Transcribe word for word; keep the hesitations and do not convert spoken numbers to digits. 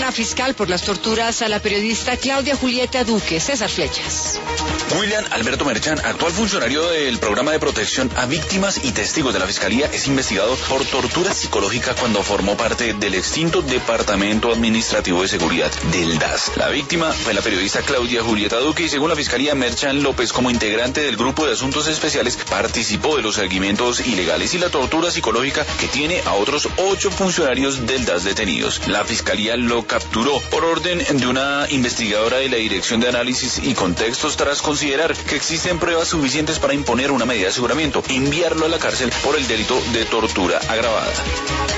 una fiscal por las torturas a la periodista Claudia Julieta Duque. César Flechas. William Alberto Merchan, actual funcionario del programa de protección a víctimas y testigos de la Fiscalía, es investigado por tortura psicológica cuando formó parte del extinto Departamento Administrativo de Seguridad del D A S. La víctima fue la periodista Claudia Julieta Duque y según la Fiscalía, Merchan López, como integrante del Grupo de Asuntos Especiales, participó de los seguimientos ilegales y la tortura psicológica que tiene a otros ocho funcionarios del D A S detenidos. La Fiscalía lo capturó por orden de una investigadora de la Dirección de Análisis y Contextos tras considerar que existen pruebas suficientes para imponer una medida de aseguramiento, enviarlo a la cárcel por el delito de tortura agravada.